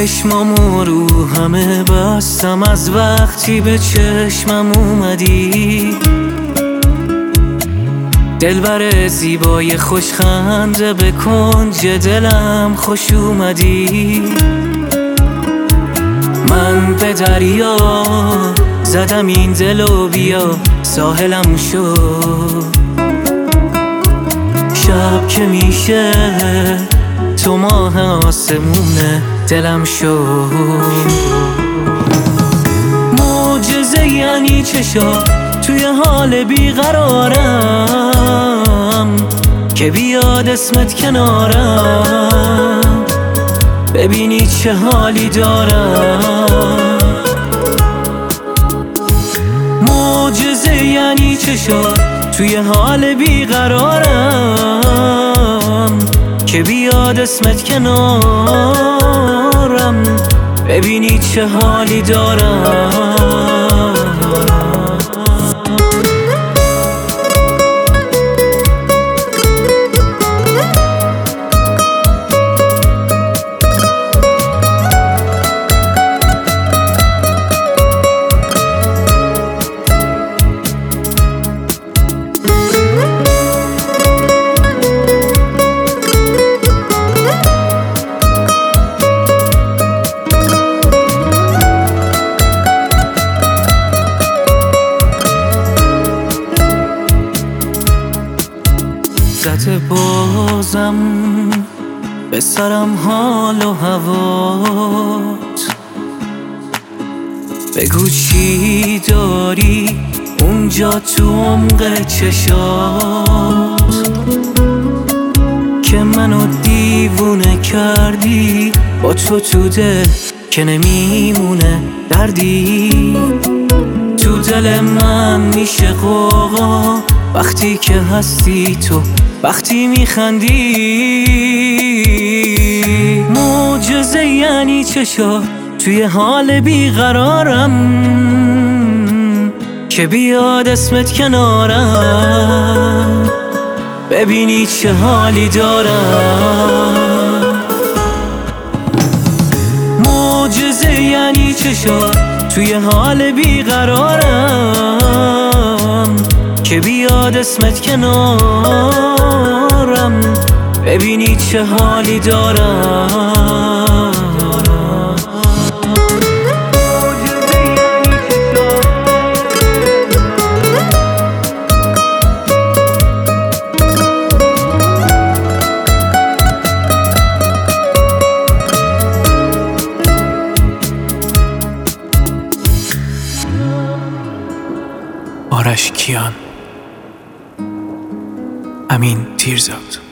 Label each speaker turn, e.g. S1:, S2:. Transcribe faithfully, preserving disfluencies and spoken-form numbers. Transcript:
S1: چشمامو رو همه بستم از وقتی به چشمم اومدی. دلبر زیبای خوشخنده به کنج دلم خوش اومدی. من به دریا زدم این دلو بیا ساحلم شد. شب که میشه تو ماه آسمونه دلم شد. معجزه یعنی چشا توی حال بیقرارم که بیاد اسمت کنارم ببینی چه حالی دارم. معجزه یعنی چشا توی حال بیقرارم که بیاد اسمت کنارم ببینی چه حالی دارم. زده بازم به سرم حال و هوات. بگو چی داری اونجا تو عمق چشات که منو دیوونه کردی. با تو تو دل که نمیمونه دردی. تو دل من میشه غوغا وقتی که هستی تو، وقتی میخندی. معجزه یعنی چشا توی حال بیقرارم که بیاد اسمت کنارم ببینی چه حالی دارم. معجزه یعنی چشا توی حال بیقرارم که بیاد اسمت کنارم ببینی چه حالی دارم.
S2: آرش کیان، امین تیرزاد.